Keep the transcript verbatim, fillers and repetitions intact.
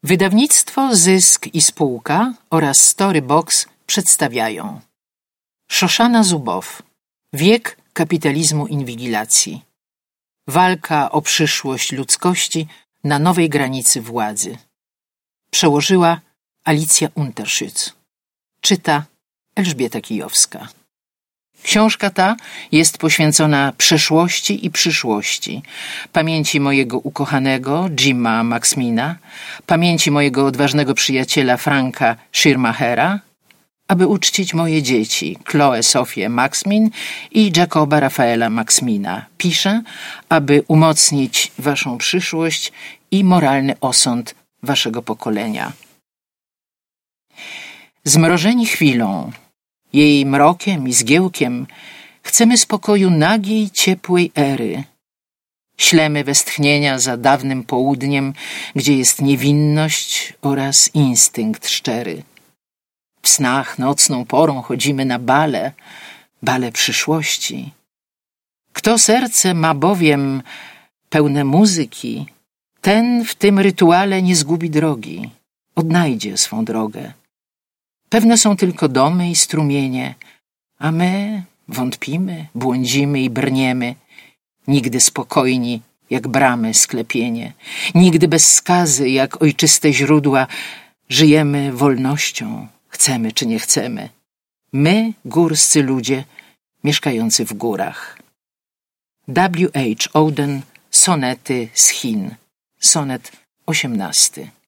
Wydawnictwo Zysk i Spółka oraz Storybox przedstawiają Szoszana Zubow. Wiek kapitalizmu inwigilacji. Walka o przyszłość ludzkości na nowej granicy władzy. Przełożyła Alicja Unterschütz. Czyta Elżbieta Kijowska. Książka ta jest poświęcona przeszłości i przyszłości, pamięci mojego ukochanego Jima Maxmina, pamięci mojego odważnego przyjaciela Franka Schirmachera, aby uczcić moje dzieci, Chloe Sofię Maxmin i Jacoba Rafaela Maxmina. Piszę, aby umocnić waszą przyszłość i moralny osąd waszego pokolenia. Zmrożeni chwilą, jej mrokiem i zgiełkiem, chcemy spokoju nagiej, ciepłej ery. Ślemy westchnienia za dawnym południem, gdzie jest niewinność oraz instynkt szczery. W snach nocną porą chodzimy na bale, bale przyszłości. Kto serce ma bowiem pełne muzyki, ten w tym rytuale nie zgubi drogi, odnajdzie swą drogę. Pewne są tylko domy i strumienie, a my wątpimy, błądzimy i brniemy, nigdy spokojni jak bramy sklepienie, nigdy bez skazy jak ojczyste źródła, żyjemy wolnością, chcemy czy nie chcemy. My, górscy ludzie, mieszkający w górach. W H Auden, Sonety z Chin. Sonet osiemnasty.